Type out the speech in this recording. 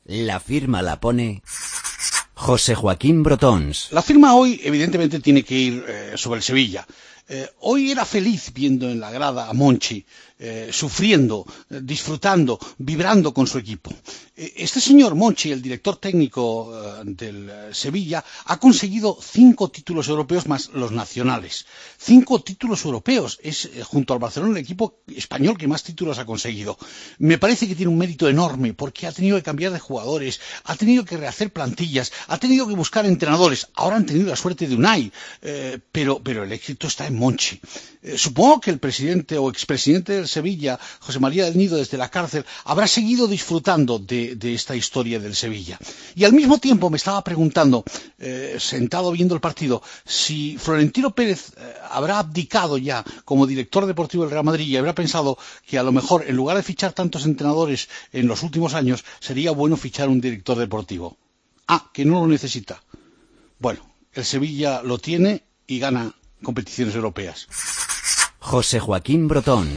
La firma la pone José Joaquín Brotons. La firma hoy evidentemente tiene que ir sobre el Sevilla. Hoy era feliz viendo en la grada a Monchi, sufriendo, disfrutando, vibrando con su equipo. Este señor Monchi, el director técnico del Sevilla, ha conseguido 5 títulos europeos más los nacionales. 5 títulos europeos. Es, junto al Barcelona, el equipo español que más títulos ha conseguido. Me parece que tiene un mérito enorme porque ha tenido que cambiar de jugadores, ha tenido que rehacer plantillas, ha tenido que buscar entrenadores. Ahora han tenido la suerte de Unai, pero el éxito está en Monchi. Supongo que el presidente o expresidente del Sevilla, José María del Nido, desde la cárcel, habrá seguido disfrutando de esta historia del Sevilla. Y al mismo tiempo me estaba preguntando, sentado viendo el partido, si Florentino Pérez habrá abdicado ya como director deportivo del Real Madrid y habrá pensado que a lo mejor, en lugar de fichar tantos entrenadores en los últimos años, sería bueno fichar un director deportivo. Ah, que no lo necesita. Bueno, el Sevilla lo tiene y gana competiciones europeas. José Joaquín Brotons.